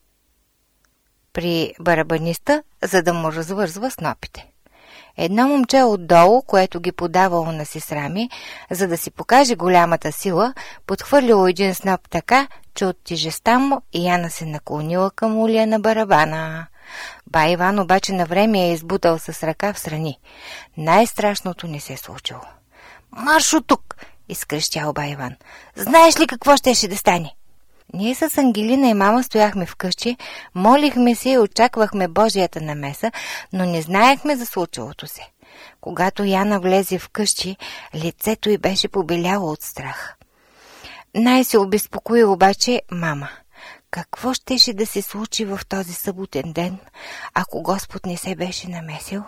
при барабаниста, за да му развързва снопите. Едно момче отдолу, което ги подавало на сестра ми, за да си покаже голямата сила, подхвърлило един сноп така, че от тежестта му Яна се наклонила към улия на барабана. Бай Иван обаче навреме я избутал с ръка в страни. Най-страшното не се случило. «Марш от тук!» изкрещял бай Иван. «Знаеш ли какво щеше да стане?» Ние с Ангелина и мама стояхме вкъщи, молихме се и очаквахме Божията намеса, но не знаехме за случилото се. Когато Яна влезе вкъщи, лицето й беше побеляло от страх. Най-се обезпокои обаче мама. Какво щеше да се случи в този съботен ден, ако Господ не се беше намесил?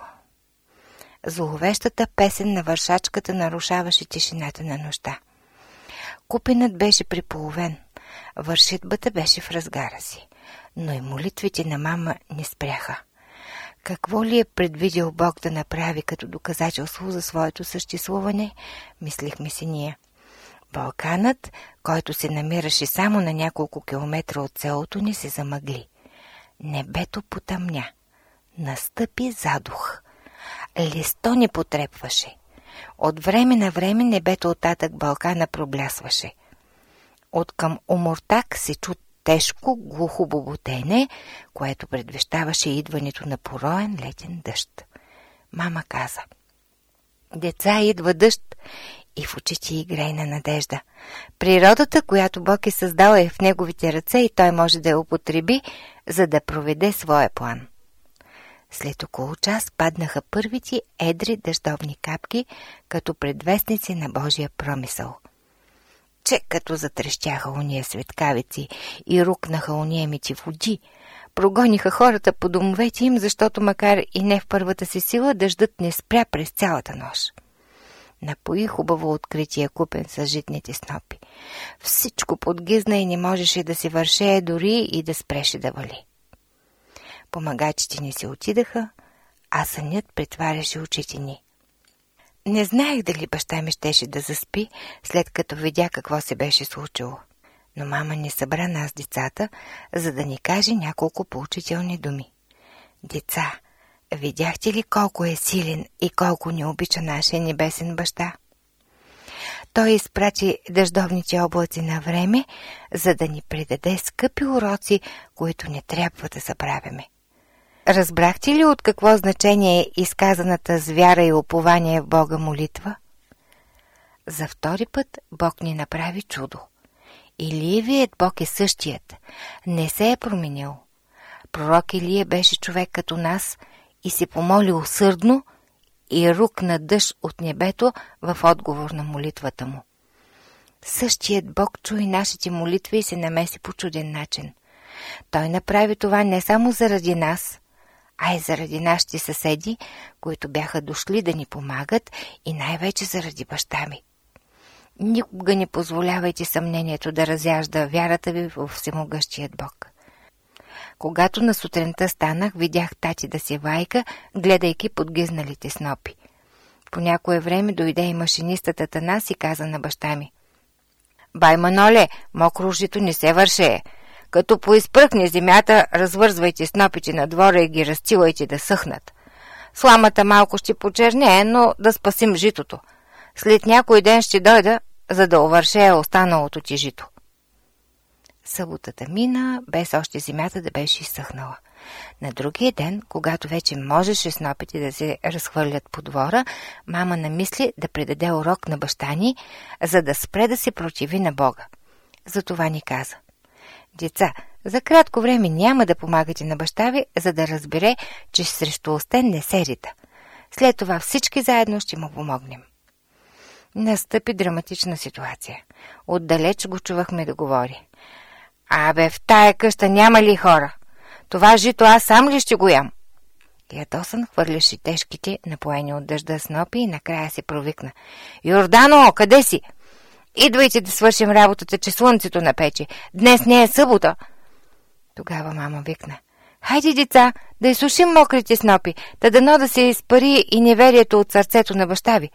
Зловещата песен на вършачката нарушаваше тишината на нощта. Купенът беше приполовен, вършитбата беше в разгара си, но и молитвите на мама не спряха. Какво ли е предвидил Бог да направи като доказателство за своето съществуване, мислихме си ние. Балканът, който се намираше само на няколко километра от селото ни, се замъгли. Небето потъмня. Настъпи задух. Листо ни потрепваше. От време на време небето оттатък Балкана проблясваше. От към Омуртак се чу тежко, глухо боботене, което предвещаваше идването на пороен летен дъжд. Мама каза: «Деца, идва дъжд», и в очите й грейна надежда. Природата, която Бог е създал, е в неговите ръце и той може да я употреби, за да проведе своя план. След около час паднаха първите едри дъждовни капки, като предвестници на Божия промисъл. Че като затрещяха уния светкавици и рукнаха уния мити води, прогониха хората по домовете им, защото макар и не в първата си сила, дъждът не спря през цялата нощ. Напои хубаво открития купен с житните снопи. Всичко подгизна и не можеше да се вършее дори и да спреше да вали. Помагачите ни се отидаха, а сънят претваряше очите ни. Не знаех дали баща ми щеше да заспи, след като видя какво се беше случило. Но мама ни събра нас, децата, за да ни каже няколко поучителни думи. Деца, видяхте ли колко е силен и колко ни обича нашия небесен баща? Той изпрати дъждовните облаци на време, за да ни предаде скъпи уроци, които не трябва да забравяме. Разбрахте ли от какво значение е изказаната с вяра и упование в Бога молитва? За втори път Бог ни направи чудо. Илиевият Бог е същият, не се е променил. Пророк Илия беше човек като нас и се помоли усърдно и рукна дъжд от небето в отговор на молитвата му. Същият Бог чуи нашите молитви и се намеси по чуден начин. Той направи това не само заради нас, а и заради нашите съседи, които бяха дошли да ни помагат, и най-вече заради баща ми. Никога не позволявайте съмнението да разяжда вярата ви в всемогъщият Бог. Когато на сутринта станах, видях тати да се вайка, гледайки подгизналите снопи. По някое време дойде и машинистът Атанас и каза на баща ми: „Бай Маноле, мокро жито не се върше. Като поизпръкне земята, развързвайте снопите на двора и ги разцилайте да съхнат. Сламата малко ще почернее, но да спасим житото. След някой ден ще дойда, за да увършея останалото ти жито.“ Съботата мина, без още земята да беше изсъхнала. На другия ден, когато вече можеше снопите да се разхвърлят по двора, мама намисли да предаде урок на баща ни, за да спре да се противи на Бога. Затова ни каза: „Деца, за кратко време няма да помагате на баща ви, за да разбере, че срещу остен не се рита. След това всички заедно ще му помогнем.“ Настъпи драматична ситуация. Отдалеч го чувахме да говори: „Абе, в тая къща няма ли хора? Това жито аз сам ли ще го ям?“ Ядосан хвърляше тежките, напоени от дъжда снопи и накрая се провикна: „Йордано, къде си? Идвайте да свършим работата, че слънцето напече. Днес не е събота.“ Тогава мама викна: „Хайде, деца, да изсушим мокрите снопи, та дано да се изпари и неверието от сърцето на баща ви.“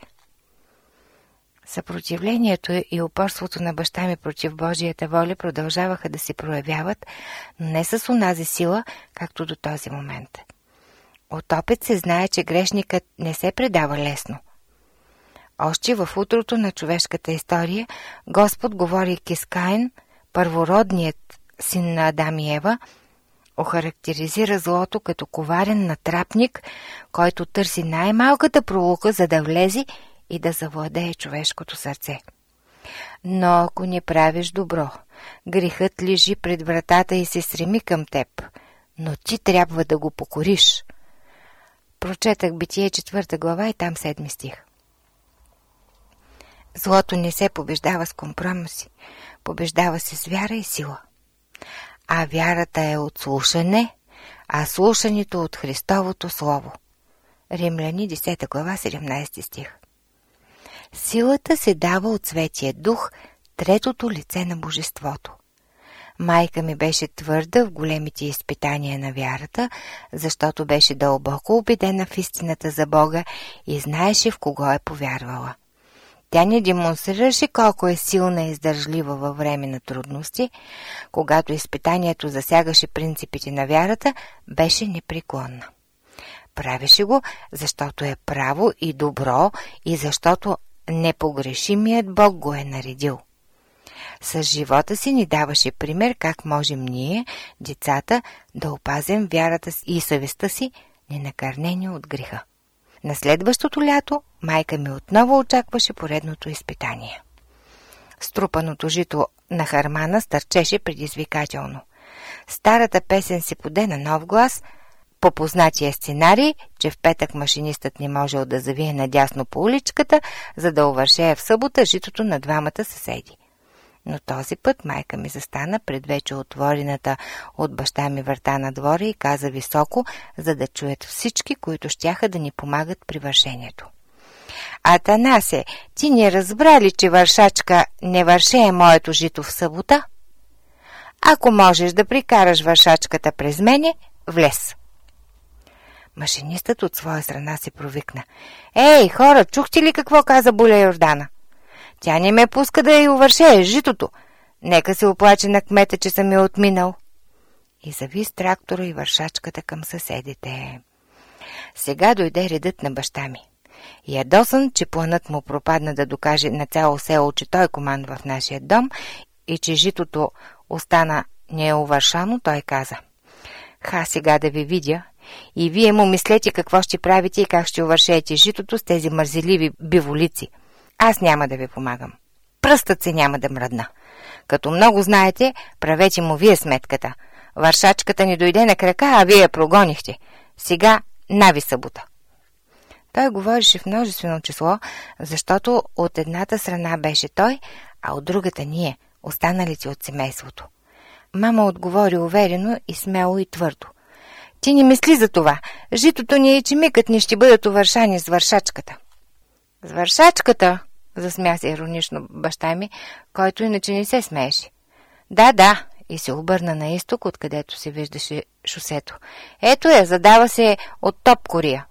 Съпротивлението и упорството на баща ми против Божията воля продължаваха да се проявяват, но не с онази сила, както до този момент. От опит се знае, че грешникът не се предава лесно. Още в утрото на човешката история Господ, говорейки с Каин, първородният син на Адам и Ева, охарактеризира злото като коварен натрапник, който търси най-малката пролука, за да влезе и да завладее човешкото сърце. Но ако не правиш добро, грехът лежи пред вратата и се стреми към теб, но ти трябва да го покориш. Прочетах Битие четвърта глава и там седми стих. Злото не се побеждава с компромиси, побеждава се с вяра и сила. А вярата е от слушане, а слушането от Христовото Слово. Римляни десета глава седемнайсети стих. Силата се дава от Светия Дух, третото лице на Божеството. Майка ми беше твърда в големите изпитания на вярата, защото беше дълбоко убедена в истината за Бога и знаеше в кого е повярвала. Тя не демонстрираше колко е силна и издържлива във време на трудности. Когато изпитанието засягаше принципите на вярата, беше непреклонна. Правеше го, защото е право и добро и защото непогрешимият Бог го е наредил. С живота си ни даваше пример как можем ние, децата, да опазим вярата и съвестта си, ненакърнени от греха. На следващото лято майка ми отново очакваше поредното изпитание. Струпаното жито на хармана стърчеше предизвикателно. Старата песен се поде на нов глас, по познатия сценарий, че в петък машинистът не можел да завие надясно по уличката, за да увършее в събота житото на двамата съседи. Но този път майка ми застана пред вече отворената от баща ми врата на двора и каза високо, за да чуят всички, които щяха да ни помагат при вършението: „Атанасе, ти не разбра ли, че вършачка не вършее моето жито в събота? Ако можеш да прикараш вършачката през мене, влез.“ Машинистът от своя страна се провикна: „Ей, хора, чухте ли какво каза Буля Йордана? Тя не ме пуска да я увършее житото. Нека се оплаче на кмета, че съм я отминал.“ И зави с трактора и вършачката към съседите. Сега дойде редът на баща ми. Ядосан, че планът му пропадна да докаже на цяло село, че той командва в нашия дом и че житото остана неувършано, той каза: „Ха, сега да ви видя. И вие му мислете какво ще правите и как ще увършеете житото с тези мързеливи биволици. Аз няма да ви помагам. Пръстът се няма да мръдна. Като много знаете, правете му вие сметката. Вършачката ни дойде на крака, а вие я прогонихте. Сега нави събота.“ Той говореше в множествено число, защото от едната страна беше той, а от другата ние, останалите от семейството. Мама отговори уверено и смело и твърдо: Ти не мисли за това. Житото ни и чемикът ни ще бъдат увършани с вършачката. С вършачката? Засмя се иронично баща ми, който иначе не се смееше. Да, да, и се обърна на изток, откъдето се виждаше шосето. Ето я, задава се от Топ Кория.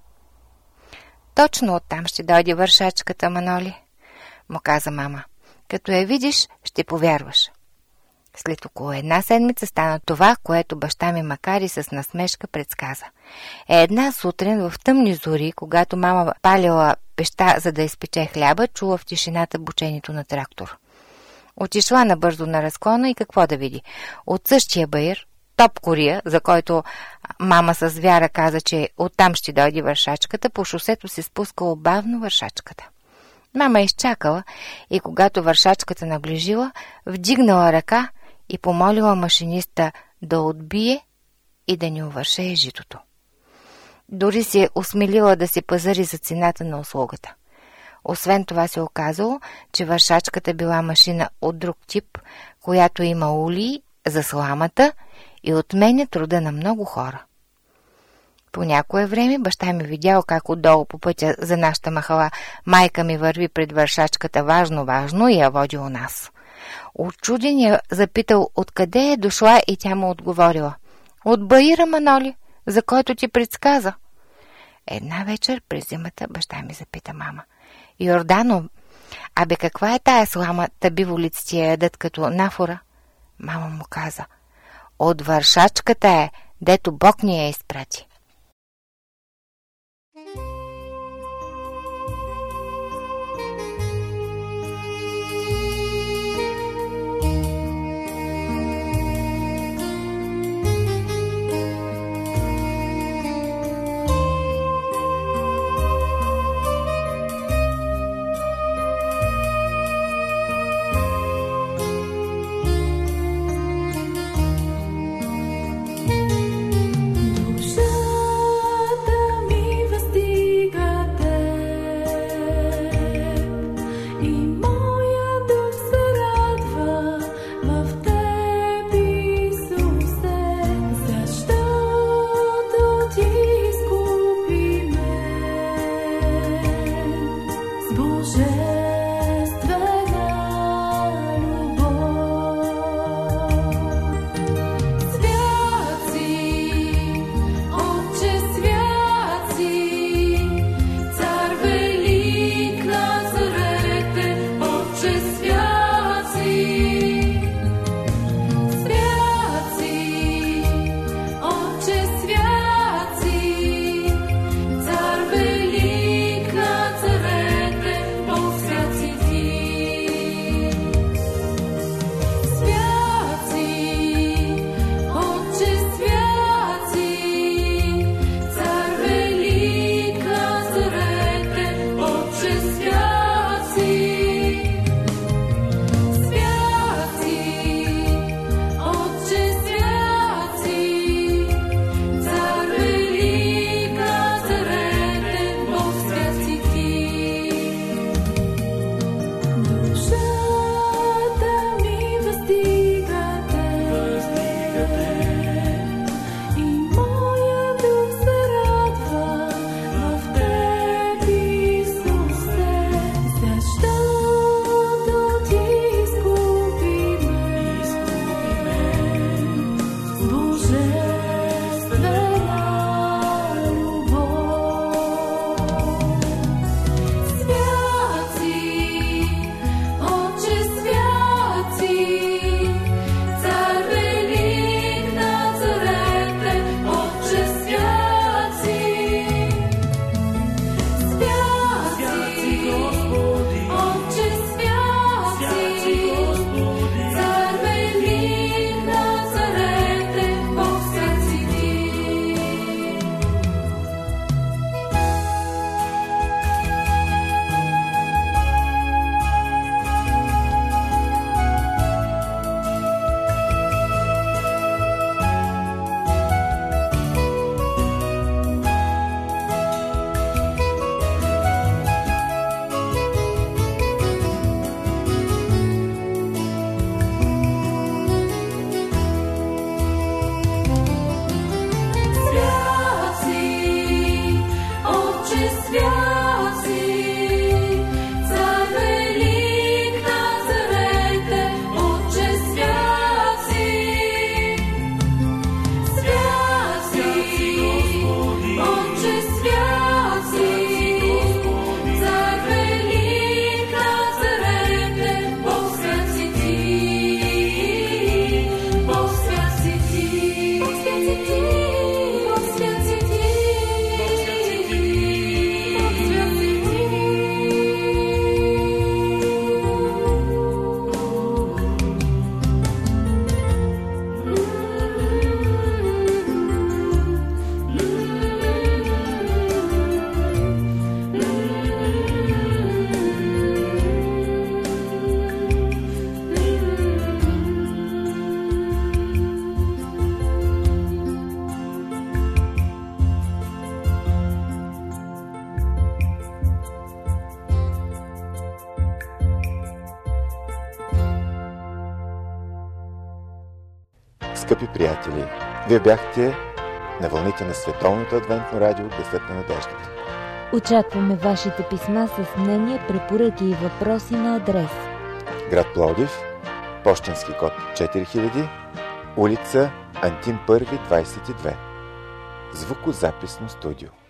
Точно оттам ще дойде вършачката, Маноли, му каза мама. Като я видиш, ще повярваш. След около една седмица стана това, което баща ми, макар и с насмешка, предсказа. Една сутрин в тъмни зори, когато мама палила пеща, за да изпече хляба, чула в тишината бучението на трактор. Отишла набързо на разклона и какво да види? От същия баир, Топ Кория, за който мама с вяра каза, че оттам ще дойде вършачката, по шосето се спускала бавно вършачката. Мама изчакала и когато вършачката наближила, вдигнала ръка и помолила машиниста да отбие и да ни увършее житото. Дори се осмелила да се пазари за цената на услугата. Освен това се оказало, че вършачката била машина от друг тип, която има улии за сламата и отменя труда на много хора. По някое време баща ми видял как отдолу по пътя за нашата махала майка ми върви пред вършачката важно-важно и я води у нас. Очуден я запитал откъде е дошла и тя му отговорила. От баира, Маноли, за който ти предсказа. Една вечер през зимата баща ми запита мама. Йордано, абе каква е тая слама, та биволиците я ядат като нафора? Мама му каза. От вършачката е, дето Бог ни я изпрати. Nos Скъпи приятели, вие бяхте на вълните на Световното адвентно радио Гласът на надеждата. Очакваме вашите писма с мнения, препоръки и въпроси на адрес: град Пловдив, пощенски код четири хиляди, улица Антим първи, двадесет и две. Звукозаписно студио.